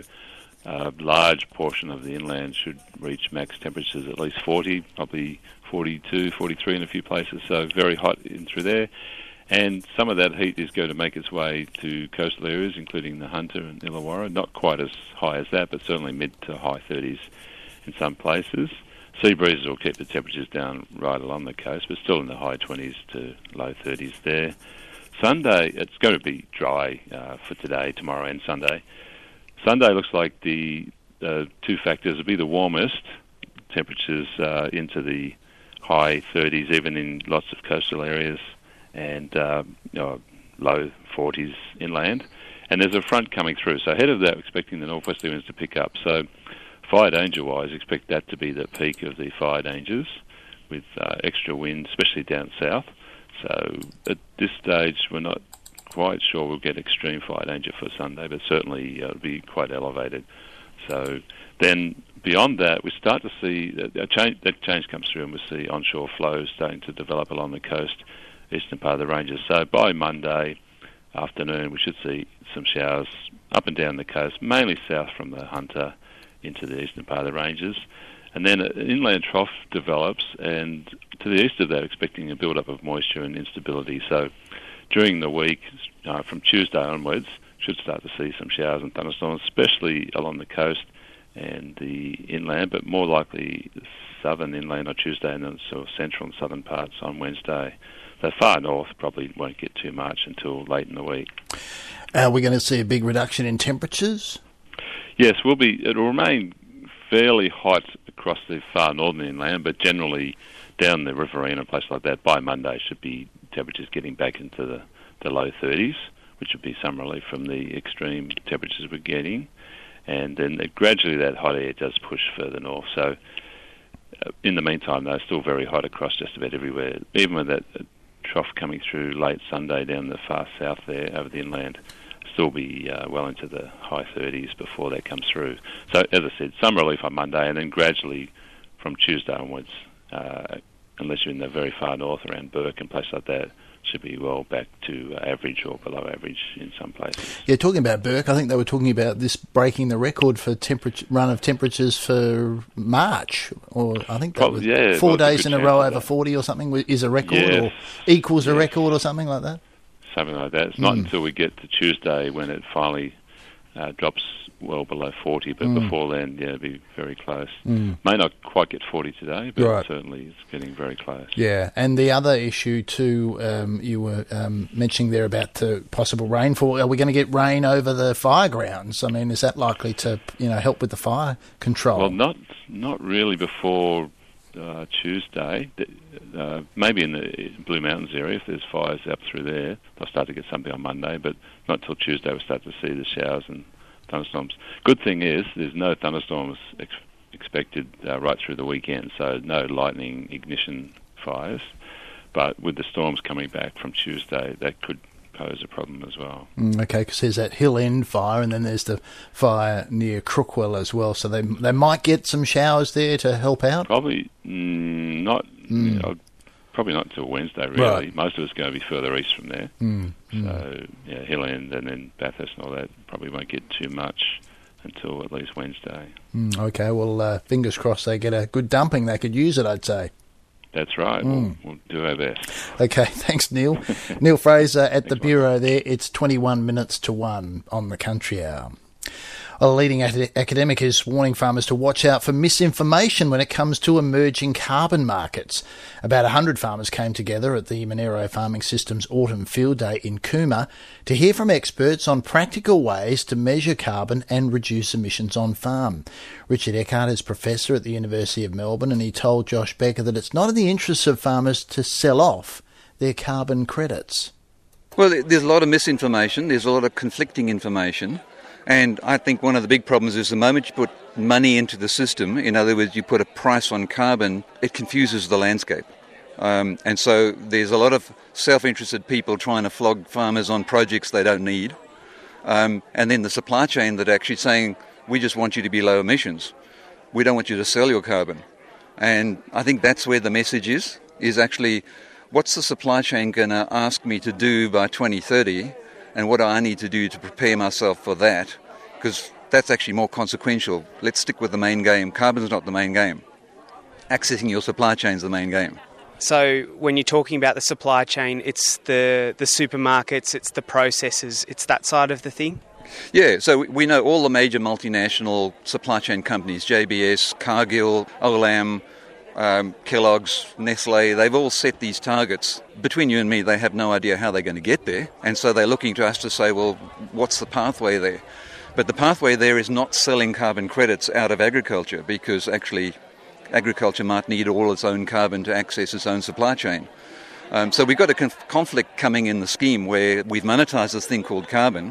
Speaker 13: a large portion of the inland should reach max temperatures at least forty, probably forty-two, forty-three in a few places, so very hot in through there. And some of that heat is going to make its way to coastal areas, including the Hunter and Illawarra. Not quite as high as that, but certainly mid to high thirties in some places. Sea breezes will keep the temperatures down right along the coast, but still in the high twenties to low thirties there. Sunday, it's going to be dry uh, for today, tomorrow and Sunday. Sunday looks like the uh, two factors will be the warmest, temperatures uh, into the high thirties, even in lots of coastal areas, and uh, you know, low forties inland. And there's a front coming through, so ahead of that, we're expecting the northwesterly winds to pick up. So fire danger-wise, expect that to be the peak of the fire dangers with uh, extra wind, especially down south. So at this stage, we're not quite sure we'll get extreme fire danger for Sunday, but certainly uh, it'll be quite elevated. So then beyond that, we start to see that, a change, that change comes through, and we see onshore flows starting to develop along the coast, eastern part of the ranges. So by Monday afternoon, we should see some showers up and down the coast, mainly south from the Hunter into the eastern part of the ranges. And then an inland trough develops, and to the east of that, expecting a build-up of moisture and instability. So during the week, uh, from Tuesday onwards, should start to see some showers and thunderstorms, especially along the coast and the inland, but more likely the southern inland on Tuesday and then sort of central and southern parts on Wednesday. So far north probably won't get too much until late in the week.
Speaker 2: Are we going to see a big reduction in temperatures?
Speaker 13: Yes, we'll be. It'll remain fairly hot across the far northern inland, but generally down the Riverina, a place like that, by Monday should be temperatures getting back into the, the low thirties, which would be some relief from the extreme temperatures we're getting. And then gradually that hot air does push further north. So uh, in the meantime, though, still very hot across just about everywhere. Even with that uh, trough coming through late Sunday down the far south there over the inland, still be uh, well into the high thirties before that comes through. So, as I said, some relief on Monday, and then gradually from Tuesday onwards, uh, unless you're in the very far north around Burke and places like that, should be well back to uh, average or below average in some places.
Speaker 2: Yeah, talking about Burke, I think they were talking about this breaking the record for temperature run of temperatures for March, or I think that
Speaker 13: Probably,
Speaker 2: was
Speaker 13: yeah,
Speaker 2: four
Speaker 13: well,
Speaker 2: days
Speaker 13: good
Speaker 2: in a
Speaker 13: chance
Speaker 2: row
Speaker 13: of
Speaker 2: over
Speaker 13: that.
Speaker 2: forty or something is a record,
Speaker 13: Yes.
Speaker 2: or equals a
Speaker 13: Yes.
Speaker 2: record or something like that.
Speaker 13: Something like that. It's not
Speaker 2: Mm.
Speaker 13: until we get to Tuesday when it finally uh, drops well below forty, but
Speaker 2: Mm.
Speaker 13: before then, yeah, it'll be very close.
Speaker 2: Mm.
Speaker 13: May not quite get forty today, but
Speaker 2: Right.
Speaker 13: certainly it's getting very close.
Speaker 2: Yeah, and the other issue too, um, you were um, mentioning there about the possible rainfall. Are we going to get rain over the fire grounds? I mean, is that likely to, you know, help with the fire control?
Speaker 13: Well, not not really before uh, Tuesday. Uh, maybe in the Blue Mountains area, if there's fires up through there, they'll start to get something on Monday, but not till Tuesday we'll start to see the showers and thunderstorms. Good thing is there's no thunderstorms ex- expected uh, right through the weekend, so no lightning ignition fires. But with the storms coming back from Tuesday, that could pose a problem as well.
Speaker 2: Mm, okay, because there's that Hill End fire, and then there's the fire near Crookwell as well. So they they might get some showers there to help out.
Speaker 13: Probably mm, not.
Speaker 2: Mm.
Speaker 13: You know, probably not until Wednesday. Really,
Speaker 2: Right.
Speaker 13: most of it's going to be further east from there.
Speaker 2: Mm,
Speaker 13: So yeah, Hill End and then Bathurst and all that probably won't get too much until at least Wednesday.
Speaker 2: Mm, okay, well, uh, fingers crossed they get a good dumping. They could use it, I'd say.
Speaker 13: That's right.
Speaker 2: Mm.
Speaker 13: We'll, we'll do our best.
Speaker 2: Okay, thanks, Neil. Neil Fraser at the Bureau there. It's twenty-one minutes to one on the Country Hour. Well, a leading acad- academic is warning farmers to watch out for misinformation when it comes to emerging carbon markets. About one hundred farmers came together at the Monero Farming Systems Autumn Field Day in Cooma to hear from experts on practical ways to measure carbon and reduce emissions on farm. Richard Eckhardt is professor at the University of Melbourne, and he told Josh Becker that it's not in the interests of farmers to sell off their carbon credits.
Speaker 14: Well, there's a lot of misinformation, there's a lot of conflicting information. And I think one of the big problems is the moment you put money into the system, in other words, you put a price on carbon, it confuses the landscape. Um, and so there's a lot of self-interested people trying to flog farmers on projects they don't need. Um, and then the supply chain that are actually saying, we just want you to be low emissions. We don't want you to sell your carbon. And I think that's where the message is, is actually what's the supply chain going to ask me to do by twenty thirty? And what do I need to do to prepare myself for that? Because that's actually more consequential. Let's stick with the main game. Carbon's not the main game. Accessing your supply chain is the main game.
Speaker 15: So when you're talking about the supply chain, it's the, the supermarkets, it's the processors, it's that side of the thing?
Speaker 14: Yeah, so we know all the major multinational supply chain companies, J B S, Cargill, Olam, Um, Kellogg's, Nestle, they've all set these targets. Between you and me, they have no idea how they're going to get there. And so they're looking to us to say, well, what's the pathway there? But the pathway there is not selling carbon credits out of agriculture, because actually agriculture might need all its own carbon to access its own supply chain. Um, so we've got a conf- conflict coming in the scheme where we've monetised this thing called carbon,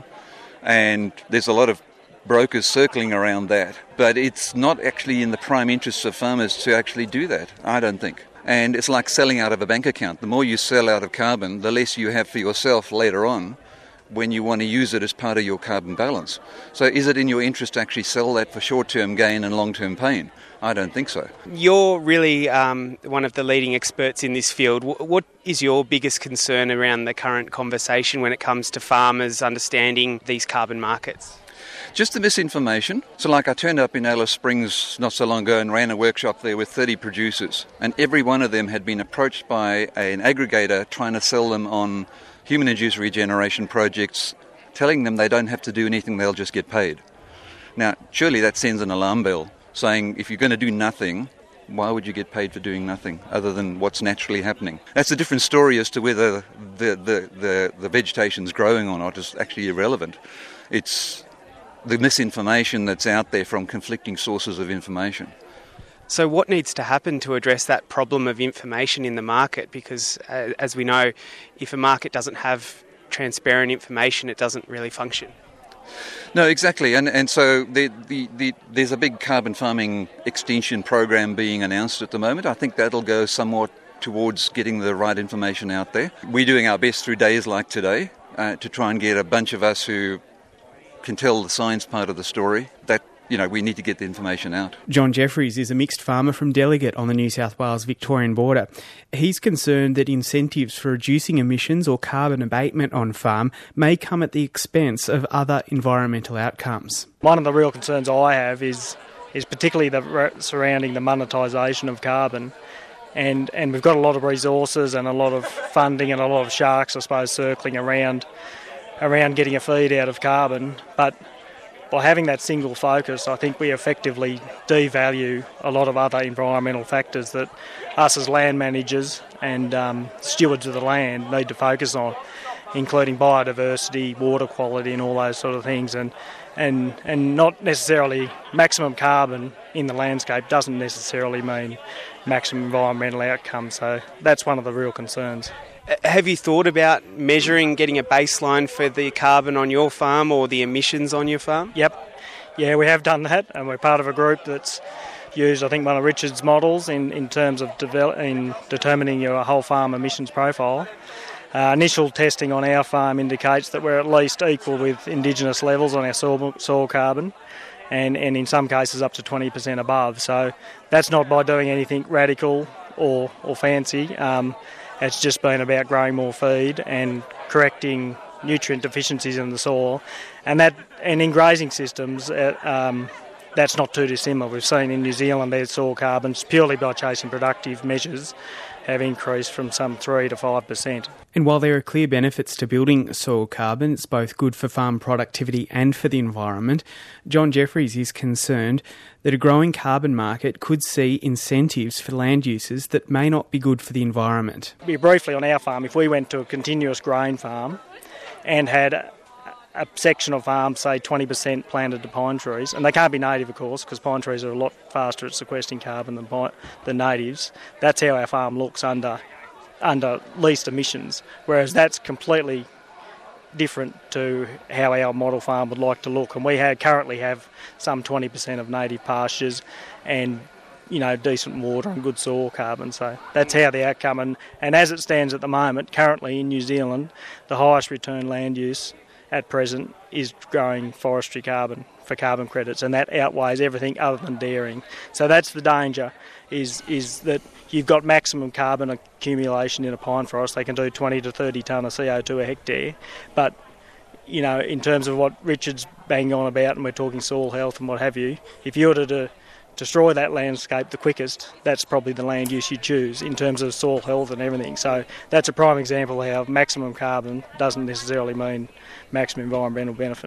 Speaker 14: and there's a lot of brokers circling around that, but it's not actually in the prime interests of farmers to actually do that, I don't think. And it's like selling out of a bank account. The more you sell out of carbon, the less you have for yourself later on when you want to use it as part of your carbon balance. So is it in your interest to actually sell that for short-term gain and long-term pain? I don't think so.
Speaker 15: You're really um, one of the leading experts in this field. What is your biggest concern around the current conversation when it comes to farmers understanding these carbon markets?
Speaker 14: Just the misinformation. So like I turned up in Alice Springs not so long ago and ran a workshop there with thirty producers, and every one of them had been approached by an aggregator trying to sell them on human-induced regeneration projects, telling them they don't have to do anything, they'll just get paid. Now, surely that sends an alarm bell, saying if you're going to do nothing, why would you get paid for doing nothing other than what's naturally happening? That's a different story as to whether the, the, the, the vegetation's growing or not is actually irrelevant. It's the misinformation that's out there from conflicting sources of information.
Speaker 15: So what needs to happen to address that problem of information in the market? Because uh, as we know, if a market doesn't have transparent information, it doesn't really function.
Speaker 14: No, exactly. And and so the, the, the, there's a big carbon farming extension program being announced at the moment. I think that'll go somewhat towards getting the right information out there. We're doing our best through days like today uh, to try and get a bunch of us who can tell the science part of the story, that, you know, we need to get the information out.
Speaker 16: John Jeffries is a mixed farmer from Delegat on the New South Wales-Victorian border. He's concerned that incentives for reducing emissions or carbon abatement on farm may come at the expense of other environmental outcomes.
Speaker 17: One of the real concerns I have is is particularly the surrounding the monetisation of carbon. And, and we've got a lot of resources and a lot of funding and a lot of sharks, I suppose, circling around around getting a feed out of carbon, but by having that single focus, I think we effectively devalue a lot of other environmental factors that us as land managers and um, stewards of the land need to focus on, including biodiversity, water quality and all those sort of things. And, and, and not necessarily maximum carbon in the landscape doesn't necessarily mean maximum environmental outcome, so that's one of the real concerns.
Speaker 15: Have you thought about measuring, getting a baseline for the carbon on your farm or the emissions on your farm?
Speaker 17: Yep. Yeah, we have done that, and we're part of a group that's used, I think, one of Richard's models in, in terms of develop, in determining your whole farm emissions profile. Uh, initial testing on our farm indicates that we're at least equal with Indigenous levels on our soil, soil carbon, and, and in some cases up to twenty percent above. So that's not by doing anything radical or, or fancy. Um, It's just been about growing more feed and correcting nutrient deficiencies in the soil, and that and in grazing systems, uh, um, that's not too dissimilar. We've seen in New Zealand their soil carbons, purely by chasing productive measures, have increased from some three to five percent.
Speaker 16: And while there are clear benefits to building soil carbon, it's both good for farm productivity and for the environment, John Jeffries is concerned that a growing carbon market could see incentives for land uses that may not be good for the environment.
Speaker 17: Briefly on our farm, if we went to a continuous grain farm and had a, a section of farm, say twenty percent planted to pine trees, and they can't be native, of course, because pine trees are a lot faster at sequestering carbon than pine, than natives. That's how our farm looks under under least emissions, whereas that's completely different to how our model farm would like to look. And we have, currently have some twenty percent of native pastures and, you know, decent water and good soil carbon. So that's how the outcome. And, and as it stands at the moment, currently in New Zealand, the highest return land use at present is growing forestry carbon for carbon credits, and that outweighs everything other than dairying. So that's the danger, is is that you've got maximum carbon accumulation in a pine forest. They can do twenty to thirty tonne of C O two a hectare, but you know, in terms of what Richard's banging on about, and we're talking soil health and what have you, if you were to, to destroy that landscape the quickest, that's probably the land use you choose in terms of soil health and everything. So that's a prime example of how maximum carbon doesn't necessarily mean maximum environmental benefit.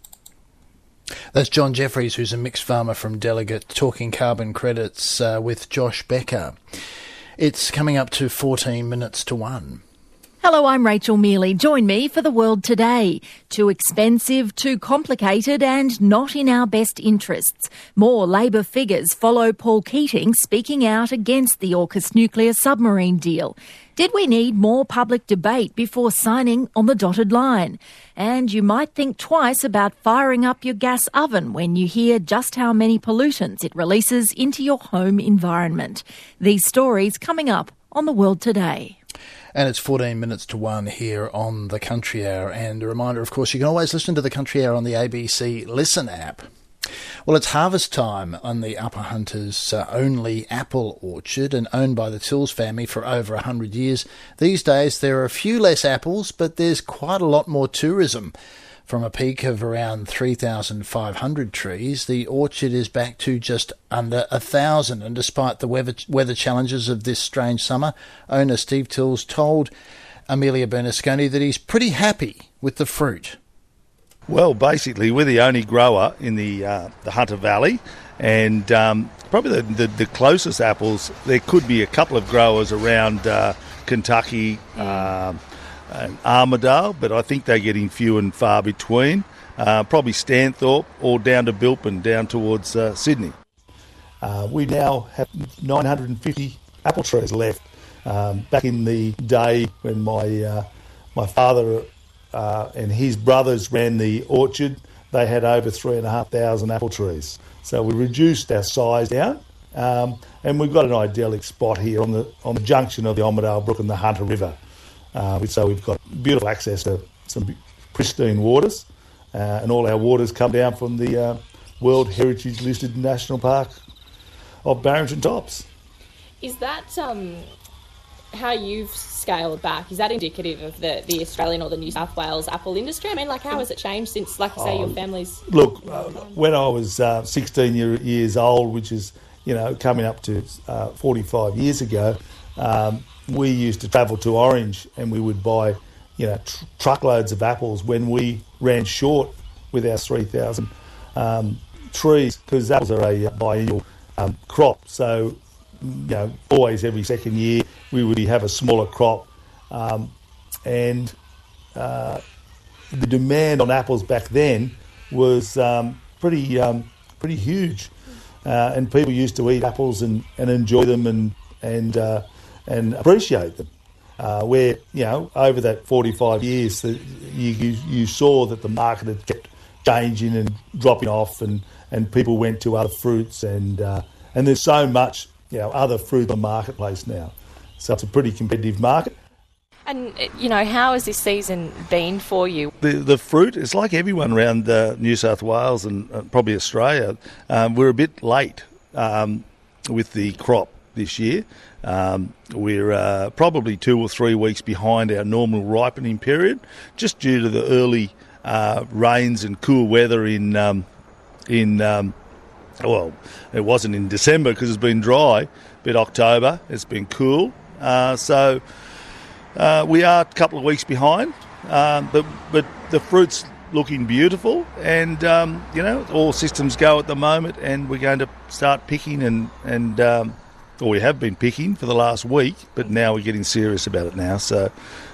Speaker 2: That's John Jeffries, who's a mixed farmer from Delegate, talking carbon credits uh, with Josh Becker. It's coming up to fourteen minutes to one.
Speaker 18: Hello, I'm Rachel Mealy. Join me for The World Today. Too expensive, too complicated and not in our best interests. More Labor figures follow Paul Keating speaking out against the AUKUS nuclear submarine deal. Did we need more public debate before signing on the dotted line? And you might think twice about firing up your gas oven when you hear just how many pollutants it releases into your home environment. These stories coming up on The World Today.
Speaker 2: And it's fourteen minutes to one here on the Country Hour. And a reminder, of course, you can always listen to the Country Hour on the A B C Listen app. Well, it's harvest time on the Upper Hunters' uh, only apple orchard, and owned by the Tills family for over one hundred years. These days there are a few less apples, but there's quite a lot more tourism. From a peak of around three thousand five hundred trees, the orchard is back to just under one thousand. And despite the weather, weather challenges of this strange summer, owner Steve Tills told Amelia Bernasconi that he's pretty happy with the fruit.
Speaker 19: Well, basically, we're the only grower in the uh, the Hunter Valley, and um, probably the, the, the closest apples, there could be a couple of growers around uh, Kentucky um, and Armidale, but I think they're getting few and far between. Uh, probably Stanthorpe or down to Bilpin, down towards uh, Sydney.
Speaker 20: Uh, we now have nine hundred fifty apple trees left. Um, back in the day when my uh, my father uh, and his brothers ran the orchard, they had over three and a half thousand apple trees. So we reduced our size down, um, and we've got an idyllic spot here on the on the junction of the Armidale Brook and the Hunter River. Uh, so we've got beautiful access to some pristine waters, uh, and all our waters come down from the uh, World Heritage listed National Park of Barrington Tops.
Speaker 21: Is that um, how you've scaled back? Is that indicative of the, the Australian or the New South Wales apple industry? I mean, like, how has it changed since, like you say, your family's...
Speaker 20: Look, uh, when I was uh, sixteen year, years old, which is, you know, coming up to uh, forty-five years ago, um, we used to travel to Orange and we would buy, you know, tr- truckloads of apples when we ran short with our three thousand um, trees, because apples are a biennial um, crop. So, you know, always every second year we would have a smaller crop. Um, and uh, the demand on apples back then was um, pretty um, pretty huge. Uh, and people used to eat apples and, and enjoy them and, and uh, and appreciate them. Uh, where, you know, over that forty-five years, the, you, you you saw that the market had kept changing and dropping off, and, and people went to other fruits, and uh, and there's so much, you know, other fruit on the marketplace now. So it's a pretty competitive market.
Speaker 21: And, you know, how has this season been for you?
Speaker 19: The the fruit, it's like everyone around uh, New South Wales and uh, probably Australia. Um, we're a bit late um, with the crop this year. Um, we're uh, probably two or three weeks behind our normal ripening period, just due to the early uh, rains and cool weather in um, in um,
Speaker 20: well, it wasn't in December because it's been dry, but October, it's been cool. Uh, so uh, we are a couple of weeks behind, uh, but, but the fruit's looking beautiful, and, um, you know, all systems go at the moment, and we're going to start picking, and, and um, or we have been picking for the last week, but now we're getting serious about it now, so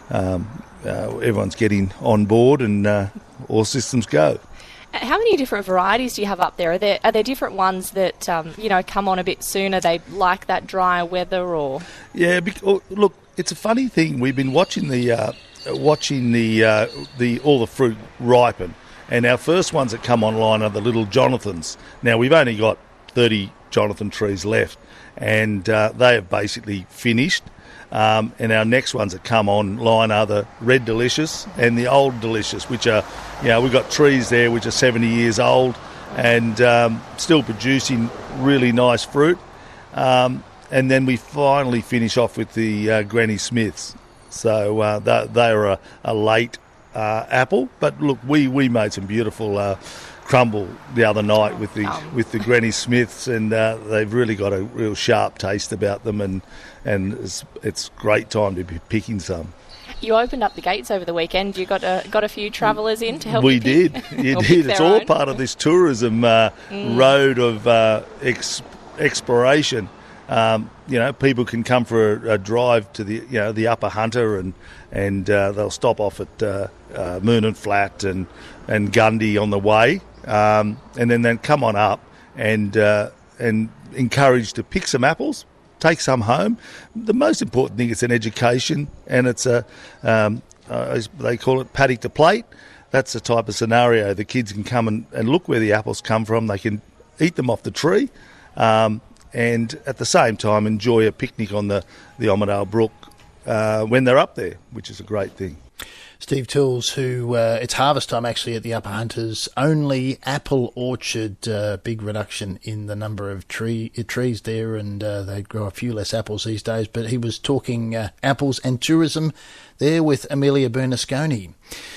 Speaker 20: um, uh, everyone's getting on board, and uh, all systems go.
Speaker 21: How many different varieties do you have up there? Are there are there different ones that um, you know come on a bit sooner? They like that drier weather, or
Speaker 20: yeah. Because, look, it's a funny thing. We've been watching the uh, watching the uh, the all the fruit ripen, and our first ones that come online are the little Jonathans. Now we've only got thirty Jonathan trees left, and uh, they have basically finished. Um, and our next ones that come online are the Red Delicious and the Old Delicious, which are, you know, we've got trees there which are seventy years old and um, still producing really nice fruit. Um, and then we finally finish off with the uh, Granny Smiths. So uh, they, they are a, a late uh, apple. But look, we, we made some beautiful uh, crumble the other night with the um. with the Granny Smiths, and uh, they've really got a real sharp taste about them, and and it's, it's great time to be picking some.
Speaker 21: You opened up the gates over the weekend. You got a got a few travellers in to help.
Speaker 20: We
Speaker 21: you
Speaker 20: did,
Speaker 21: pick,
Speaker 20: you did. It's all
Speaker 21: own.
Speaker 20: part of this tourism uh, mm. road of uh, ex- exploration. Um, you know, people can come for a, a drive to the you know the Upper Hunter, and and uh, they'll stop off at uh, uh, Moonan Flat and and Gundy on the way. Um, and then, then come on up and uh, and encouraged to pick some apples, take some home. The most important thing is an education, and it's a um, uh, they call it paddock to plate. That's the type of scenario the kids can come and, and look where the apples come from. They can eat them off the tree, um, and at the same time enjoy a picnic on the the Omadale Brook uh, when they're up there, which is a great thing.
Speaker 2: Steve Tools, who uh, it's harvest time actually at the Upper Hunters. Only apple orchard, uh, big reduction in the number of tree uh, trees there, and uh, they grow a few less apples these days. But he was talking uh, apples and tourism there with Amelia Bernasconi.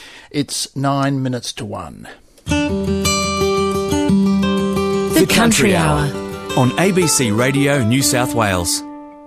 Speaker 2: It's nine minutes to one.
Speaker 7: The Country Hour on A B C Radio New South Wales.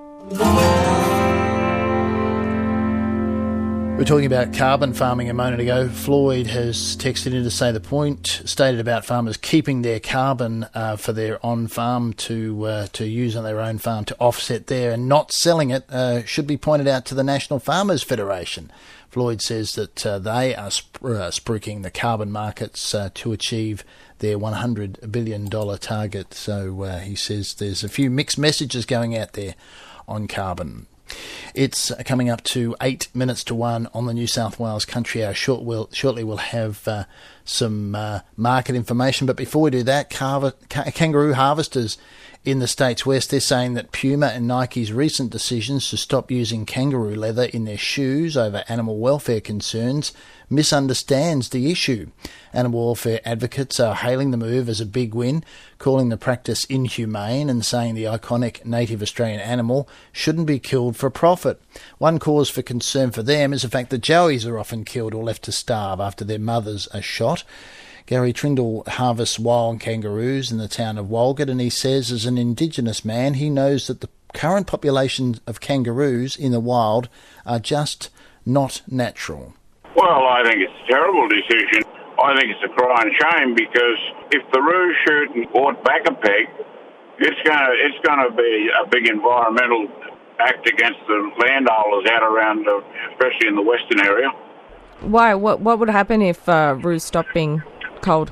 Speaker 2: We were talking about carbon farming a moment ago. Floyd has texted in to say the point stated about farmers keeping their carbon uh, for their on-farm to uh, to use on their own farm to offset there and not selling it uh, should be pointed out to the National Farmers Federation. Floyd says that uh, they are sp- uh, spruiking the carbon markets uh, to achieve their one hundred billion dollars target. So uh, he says there's a few mixed messages going out there on carbon. It's coming up to eight minutes to one on the New South Wales Country Hour. Short we'll, shortly we'll have uh, some uh, market information. But before we do that, carver, ca- kangaroo harvesters in the state's west, they're saying that Puma and Nike's recent decisions to stop using kangaroo leather in their shoes over animal welfare concerns misunderstands the issue. Animal welfare advocates are hailing the move as a big win, calling the practice inhumane and saying the iconic native Australian animal shouldn't be killed for profit. One cause for concern for them is the fact that joeys are often killed or left to starve after their mothers are shot. Gary Trindle harvests wild kangaroos in the town of Walgett, and he says as an Indigenous man he knows that the current population of kangaroos in the wild are just not natural.
Speaker 4: Well, I think it's a terrible decision. I think it's a crying shame because if the roo shoot and brought back a peg, it's going to it's going to be a big environmental act against the landowners out around, uh, especially in the western area.
Speaker 22: Why? What What would happen if uh, roos stopped being cold?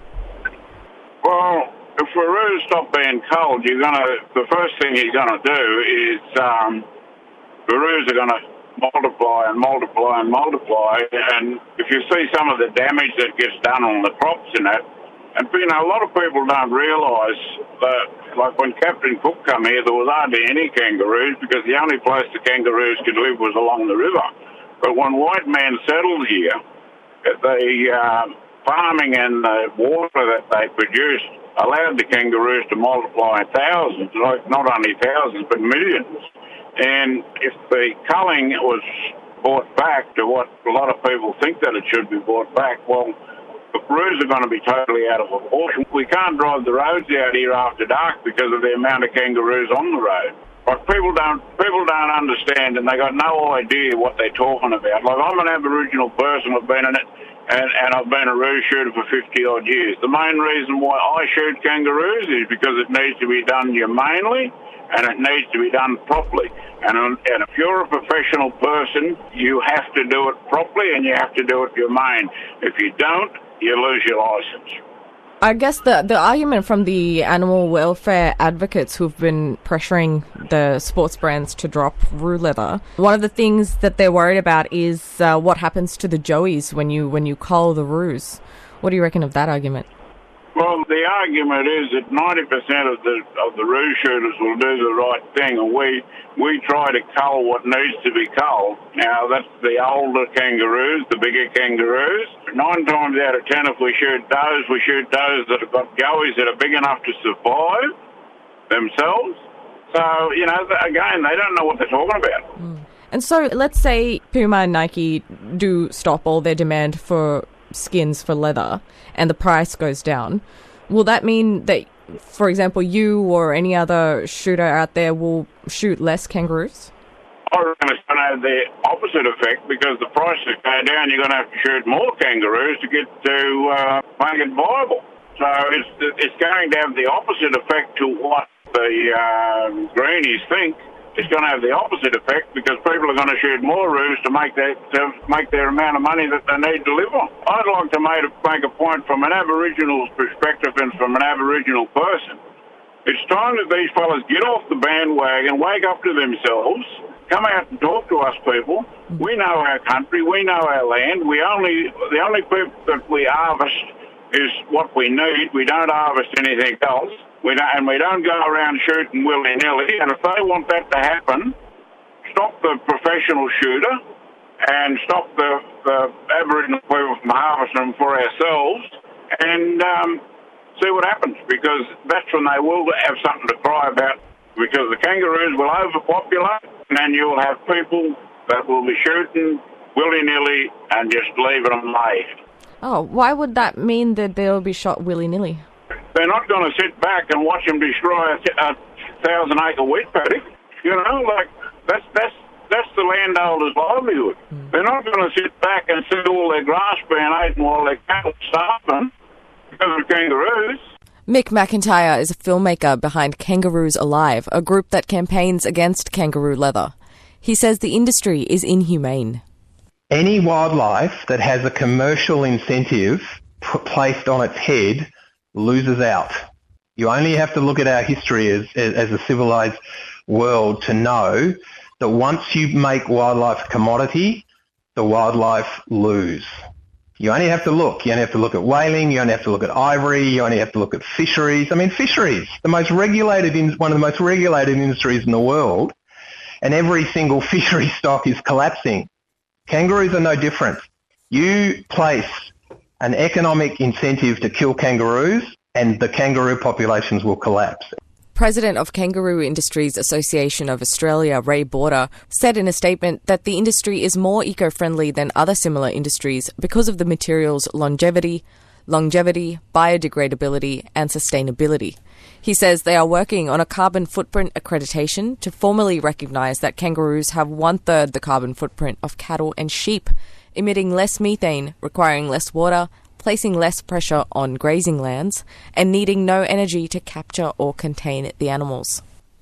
Speaker 4: Well, if the roos stop being cold, you're gonna. The first thing you're gonna do is um, the roos are gonna multiply and multiply and multiply. And if you see some of the damage that gets done on the crops and that, and you know, a lot of people don't realise that, like when Captain Cook come here, there was hardly any kangaroos because the only place the kangaroos could live was along the river. But when white men settled here, the uh, farming and the water that they produced allowed the kangaroos to multiply in thousands, like not only thousands but millions. And if the culling was brought back to what a lot of people think that it should be brought back, well, the roos are going to be totally out of proportion. We can't drive the roads out here after dark because of the amount of kangaroos on the road. Like people don't people don't understand, and they got no idea what they're talking about. Like I'm an Aboriginal person, I've been in it, and, and I've been a roo shooter for fifty odd years. The main reason why I shoot kangaroos is because it needs to be done humanely, and it needs to be done properly. And, and if you're a professional person, you have to do it properly, and you have to do it humane. If you don't, you lose your licence.
Speaker 22: I guess the, the argument from the animal welfare advocates who've been pressuring the sports brands to drop roo leather, one of the things that they're worried about is uh, what happens to the joeys when you when you cull the roos. What do you reckon of that argument?
Speaker 4: Well, the argument is that ninety percent of the of the roo shooters will do the right thing, and we we try to cull what needs to be culled. Now, that's the older kangaroos, the bigger kangaroos. Nine times out of ten, if we shoot does, we shoot does that have got goeys that are big enough to survive themselves. So, you know, again, they don't know what they're talking about.
Speaker 22: Mm. And so, let's say Puma and Nike do stop all their demand for skins for leather and the price goes down. Will that mean that, for example, you or any other shooter out there will shoot less kangaroos?
Speaker 4: I reckon it's going to have the opposite effect because the prices go down. You're going to have to shoot more kangaroos to get to uh, make it viable. So it's it's going to have the opposite effect to what the uh, greenies think. It's going to have the opposite effect because people are going to shoot more roos to make their to make their amount of money that they need to live on. I'd like to make a, make a point from an Aboriginal's perspective and from an Aboriginal person. It's time that these fellas get off the bandwagon, wake up to themselves, come out and talk to us people. We know our country, we know our land. We only the only people that we harvest is what we need. We don't harvest anything else. We don't, and we don't go around shooting willy-nilly. And if they want that to happen, stop the professional shooter and stop the, the Aboriginal people from harvesting them for ourselves and um, see what happens, because that's when they will have something to cry about, because the kangaroos will overpopulate and then you'll have people that will be shooting willy-nilly and just leaving them laid.
Speaker 22: Oh, why would that mean that they'll be shot willy-nilly?
Speaker 4: They're not going to sit back and watch them destroy a, a thousand-acre wheat paddock. You know, like, that's that's that's the landholder's livelihood. Mm. They're not going to sit back and see all their grass being eaten while their cattle starving because of kangaroos.
Speaker 22: Mick McIntyre is a filmmaker behind Kangaroos Alive, a group that campaigns against kangaroo leather. He says the industry is inhumane.
Speaker 3: Any wildlife that has a commercial incentive p- placed on its head loses out. You only have to look at our history as, as, as a civilised world to know that once you make wildlife a commodity, the wildlife lose. You only have to look. You only have to look at whaling. You only have to look at ivory. You only have to look at fisheries. I mean, fisheries, the most regulated, in, one of the most regulated industries in the world, and every single fishery stock is collapsing. Kangaroos are no different. You place an economic incentive to kill kangaroos, and the kangaroo populations will collapse.
Speaker 22: President of Kangaroo Industries Association of Australia, Ray Border, said in a statement that the industry is more eco-friendly than other similar industries because of the material's longevity, longevity, biodegradability and sustainability. He says they are working on a carbon footprint accreditation to formally recognise that kangaroos have one-third the carbon footprint of cattle and sheep, emitting less methane, requiring less water, placing less pressure on grazing lands, and needing no energy to capture or contain the animals.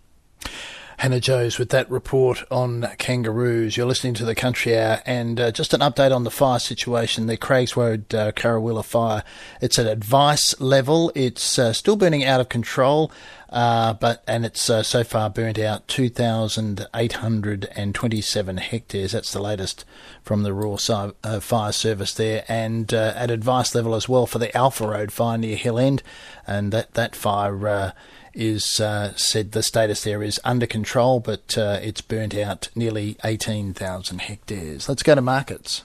Speaker 2: Hannah Joes with that report on kangaroos. You're listening to the Country Hour, and uh, just an update on the fire situation, the Craigs Road uh, Carrawilla fire. It's at advice level. It's uh, still burning out of control, uh, but and it's uh, so far burnt out two thousand eight hundred twenty-seven hectares. That's the latest from the Royal uh, Fire Service there, and uh, at advice level as well for the Alpha Road fire near Hill End, and that, that fire uh, is uh, said the status there is under control, but uh, it's burnt out nearly eighteen thousand hectares. Let's go to markets.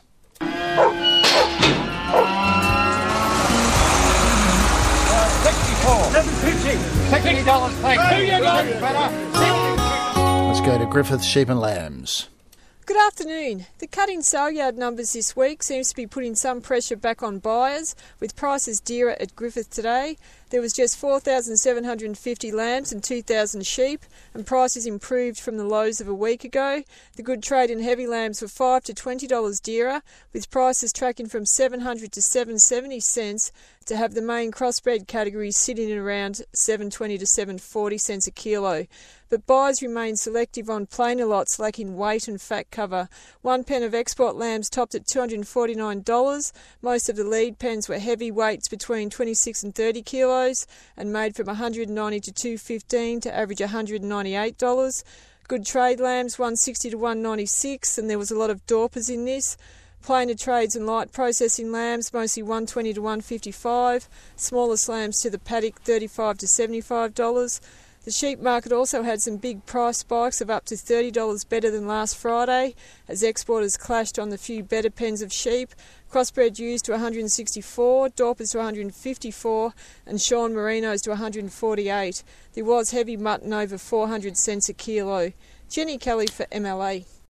Speaker 5: seven fifty sixty dollars, thanks. Let's
Speaker 2: go to Griffith Sheep and Lambs.
Speaker 6: Good afternoon. The cut in sale yard numbers this week seems to be putting some pressure back on buyers, with prices dearer at Griffith today. There was just four thousand seven hundred fifty lambs and two thousand sheep, and prices improved from the lows of a week ago. The good trade in heavy lambs were five to twenty dollars dearer, with prices tracking from seven hundred to seven seventy cents, to have the main crossbred categories sitting at around seven twenty to seven forty cents a kilo. But buyers remain selective on plainer lots lacking weight and fat cover. One pen of export lambs topped at two hundred forty-nine dollars. Most of the lead pens were heavy weights between twenty-six and thirty kilos and made from one hundred ninety to two hundred fifteen to average one hundred ninety-eight dollars. Good trade lambs one hundred sixty to one hundred ninety-six, and there was a lot of Dorpers in this. Plainer trades and light processing lambs, mostly one hundred twenty to one hundred fifty-five. Smallest lambs to the paddock, thirty-five to seventy-five dollars. The sheep market also had some big price spikes of up to thirty dollars better than last Friday, as exporters clashed on the few better pens of sheep. Crossbred ewes to one hundred sixty-four, Dorpers to one hundred fifty-four, and Sean Merinos to one hundred forty-eight. There was heavy mutton over four hundred cents a kilo. Jenny Kelly for M L A.